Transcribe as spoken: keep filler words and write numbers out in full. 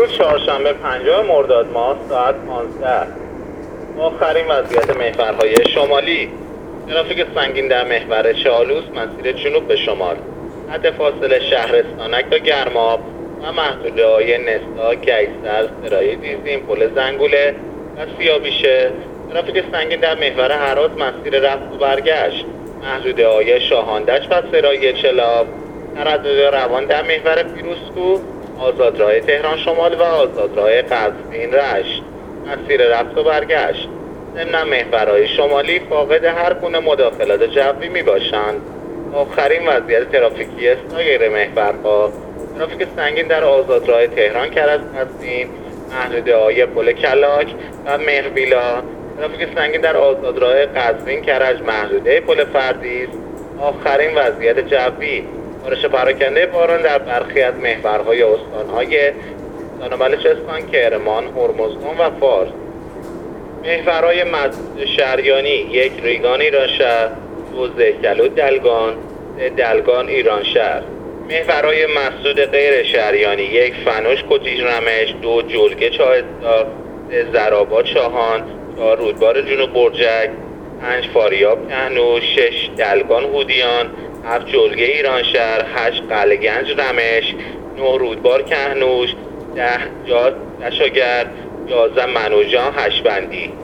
امروز چهارشنبه پنجم مرداد ماه ساعت پانزده. آخرین وضعیت محورهای شمالی. ترافیک سنگین در محور چالوس مسیر جنوب به شمال، حد فاصله شهرستانک تا گرماب و محدوده‌های نسا، گیسر، سرای دیزین، پل زنگوله و سیابیشه. ترافیک سنگین در محور هرات مسیر رفت و برگشت، محدوده‌های شاهاندج و سرای چلاب. تردد روان در محور پیروزکوه، آزادراه تهران شمال و آزادراه قزوین رشت مسیر رفت و برگشت. ضمن محورهای شمالی فاقد هر گونه مداخلات جوی می باشند. آخرین وضعیت ترافیکی سایر محورها: ترافیک سنگین در آزادراه تهران کرج قزوین، محدوده‌های پل کلاک و مهربیلا. ترافیک سنگین در آزادراه قزوین کرج، محدوده پل فردیس. آخرین وضعیت جوی: بارش پراکنده باران در برخی از محورهای استانهای استان بلوچستان، کرمان، هرمزگان و فارس. محورهای مسجد شریانی: یک ریگان ایرانشهر، دو زهکلو دلگان، سه دلگان ایرانشهر. محورهای مسجد غیر شریانی: یک فنوش کتیج رمش، دو جلگه چاهستار، سه زرآباد شاهان، چهار رودبار جنوب برجک، پنج فاریاب کهنوش، شش دلگان هودیان، هفت جلگه ایرانشهر، هشت قلعه‌گنج رمش، نه رودبار کهنوش، ده جاد دشاگرد، یازده منوجان هشبندی.